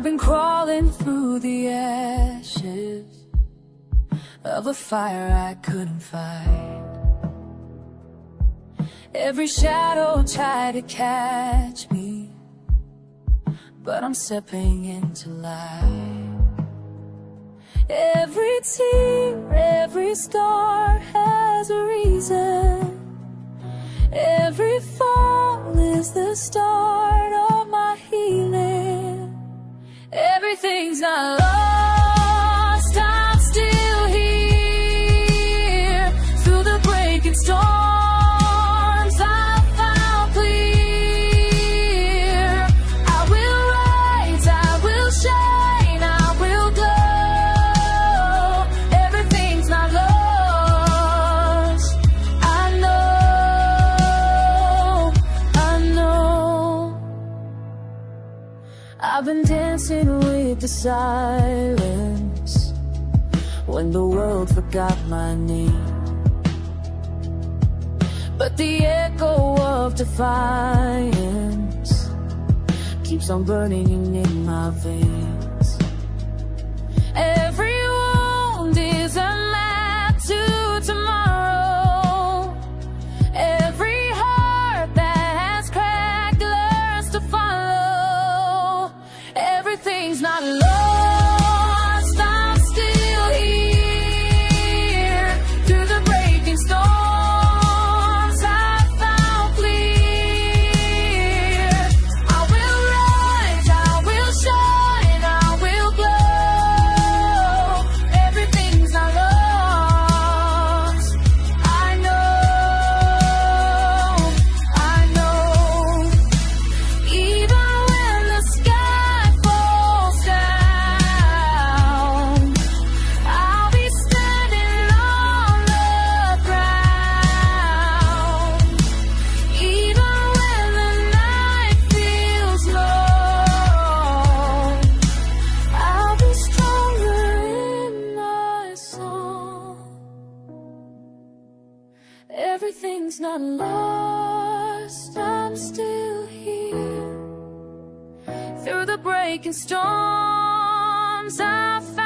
I've been crawling through the ashes of a fire I couldn't fight. Every shadow tried to catch me, but I'm stepping into light. Every tear, every scar has a reason. Every fall is the start of my healing. Everything's not lost, I'm still here. Through the breaking storms, I found clear. I will rise, I will shine, I will glow. Everything's not lost, I know. I've been dancing with the silence when the world forgot my name, but the echo of defiance keeps on burning in my veins. Every wound is a map to tomorrow. Every heart that has cracked learns to follow. Everything's not lost, I'm still here. Through the breaking storms, I found clear. I will rise, I will shine, I will glow. Everything's not lost, I know. Even when the sky falls down, I'll be standing on the ground. Even when the night feels long, I'll be stronger in my song. Everything's not lost, I'm still here. Through the breaking storms, I found